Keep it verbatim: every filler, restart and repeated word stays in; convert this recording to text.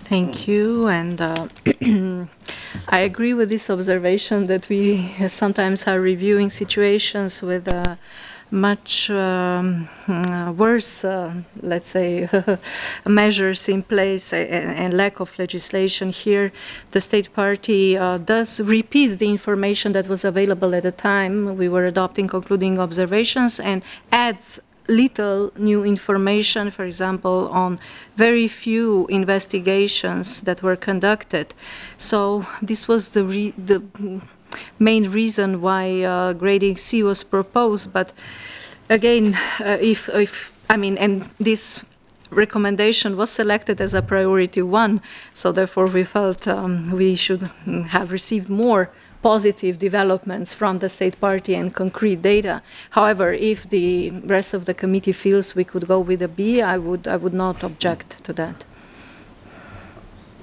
Thank you. And uh, I agree with this observation that we sometimes are reviewing situations with uh, much um, uh, worse, uh, let's say, measures in place and, and lack of legislation. Here, the state party uh, does repeat the information that was available at the time we were adopting concluding observations and adds little new information, for example, on very few investigations that were conducted. So this was the, re the main reason why uh, grading C was proposed. But again, uh, if, if, I mean, and this recommendation was selected as a priority one, so therefore we felt um, we should have received more positive developments from the state party and concrete data. However, if the rest of the committee feels we could go with a B, I would, I would not object to that.